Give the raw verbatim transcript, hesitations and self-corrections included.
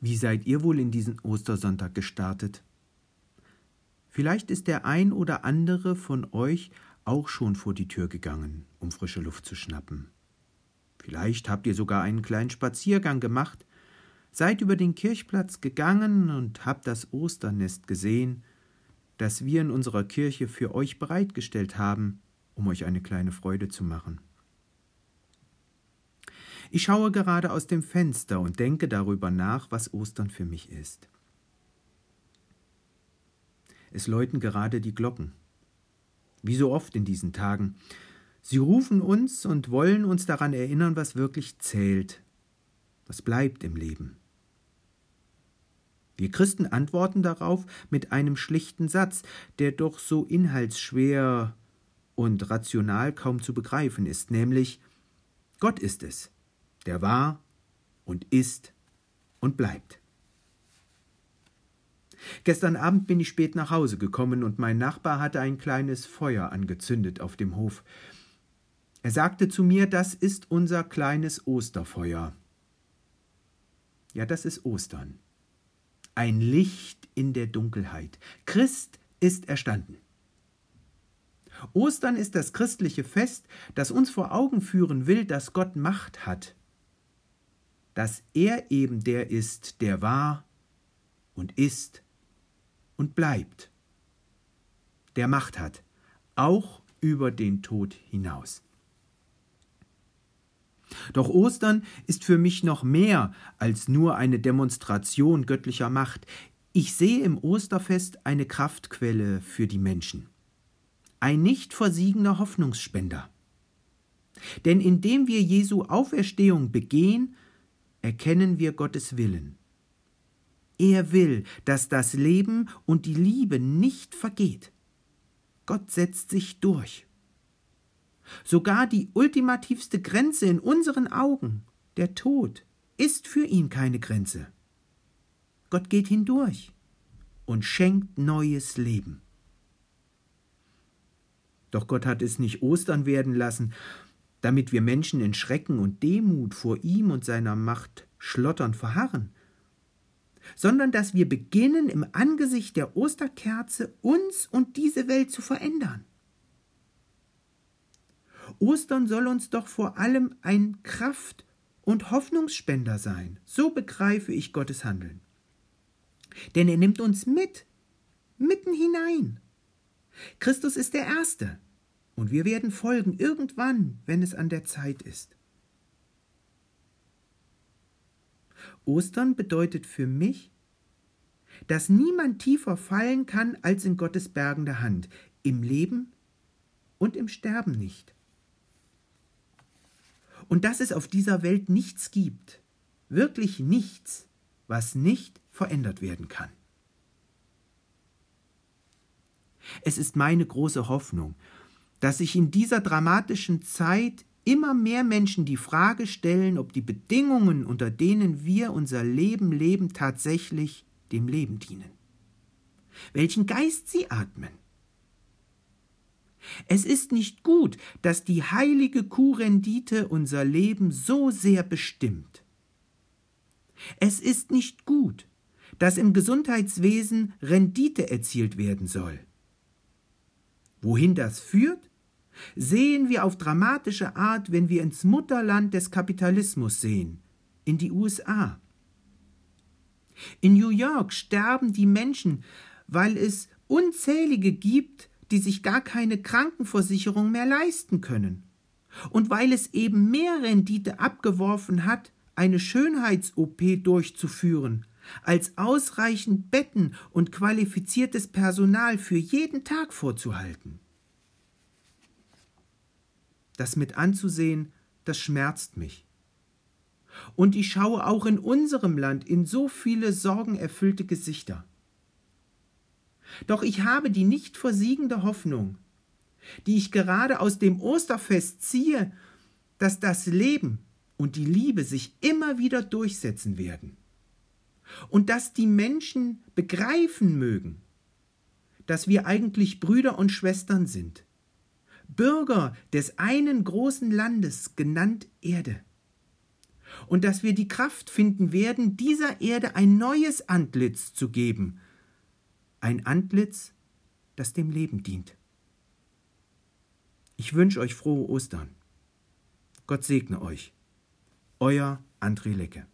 Wie seid ihr wohl in diesen Ostersonntag gestartet? Vielleicht ist der ein oder andere von euch auch schon vor die Tür gegangen, um frische Luft zu schnappen. Vielleicht habt ihr sogar einen kleinen Spaziergang gemacht, seid über den Kirchplatz gegangen und habt das Osternest gesehen, das wir in unserer Kirche für euch bereitgestellt haben, um euch eine kleine Freude zu machen. Ich schaue gerade aus dem Fenster und denke darüber nach, was Ostern für mich ist. Es läuten gerade die Glocken, wie so oft in diesen Tagen. Sie rufen uns und wollen uns daran erinnern, was wirklich zählt, was bleibt im Leben. Wir Christen antworten darauf mit einem schlichten Satz, der doch so inhaltsschwer und rational kaum zu begreifen ist, nämlich: Gott ist es, der war und ist und bleibt. Gestern Abend bin ich spät nach Hause gekommen und mein Nachbar hatte ein kleines Feuer angezündet auf dem Hof. Er sagte zu mir, das ist unser kleines Osterfeuer. Ja, das ist Ostern. Ein Licht in der Dunkelheit. Christ ist erstanden. Ostern ist das christliche Fest, das uns vor Augen führen will, dass Gott Macht hat. Dass er eben der ist, der war und ist und bleibt. Der Macht hat, auch über den Tod hinaus. Doch Ostern ist für mich noch mehr als nur eine Demonstration göttlicher Macht. Ich sehe im Osterfest eine Kraftquelle für die Menschen. Ein nicht versiegender Hoffnungsspender. Denn indem wir Jesu Auferstehung begehen, erkennen wir Gottes Willen. Er will, dass das Leben und die Liebe nicht vergeht. Gott setzt sich durch. Sogar die ultimativste Grenze in unseren Augen, der Tod, ist für ihn keine Grenze. Gott geht hindurch und schenkt neues Leben. Doch Gott hat es nicht Ostern werden lassen, damit wir Menschen in Schrecken und Demut vor ihm und seiner Macht schlotternd verharren, sondern dass wir beginnen, im Angesicht der Osterkerze uns und diese Welt zu verändern. Ostern soll uns doch vor allem ein Kraft- und Hoffnungsspender sein. So begreife ich Gottes Handeln. Denn er nimmt uns mit, mitten hinein. Christus ist der Erste und wir werden folgen irgendwann, wenn es an der Zeit ist. Ostern bedeutet für mich, dass niemand tiefer fallen kann als in Gottes bergende Hand, im Leben und im Sterben nicht. Und dass es auf dieser Welt nichts gibt, wirklich nichts, was nicht verändert werden kann. Es ist meine große Hoffnung, dass sich in dieser dramatischen Zeit immer mehr Menschen die Frage stellen, ob die Bedingungen, unter denen wir unser Leben leben, tatsächlich dem Leben dienen. Welchen Geist sie atmen. Es ist nicht gut, dass die heilige Kuhrendite unser Leben so sehr bestimmt. Es ist nicht gut, dass im Gesundheitswesen Rendite erzielt werden soll. Wohin das führt, sehen wir auf dramatische Art, wenn wir ins Mutterland des Kapitalismus sehen, in die U S A. In New York sterben die Menschen, weil es unzählige gibt, die sich gar keine Krankenversicherung mehr leisten können. Und weil es eben mehr Rendite abgeworfen hat, eine Schönheits-O P durchzuführen, als ausreichend Betten und qualifiziertes Personal für jeden Tag vorzuhalten. Das mit anzusehen, das schmerzt mich. Und ich schaue auch in unserem Land in so viele sorgenerfüllte Gesichter. Doch ich habe die nicht versiegende Hoffnung, die ich gerade aus dem Osterfest ziehe, dass das Leben und die Liebe sich immer wieder durchsetzen werden und dass die Menschen begreifen mögen, dass wir eigentlich Brüder und Schwestern sind, Bürger des einen großen Landes, genannt Erde, und dass wir die Kraft finden werden, dieser Erde ein neues Antlitz zu geben, ein Antlitz, das dem Leben dient. Ich wünsche euch frohe Ostern. Gott segne euch. Euer André Lecke.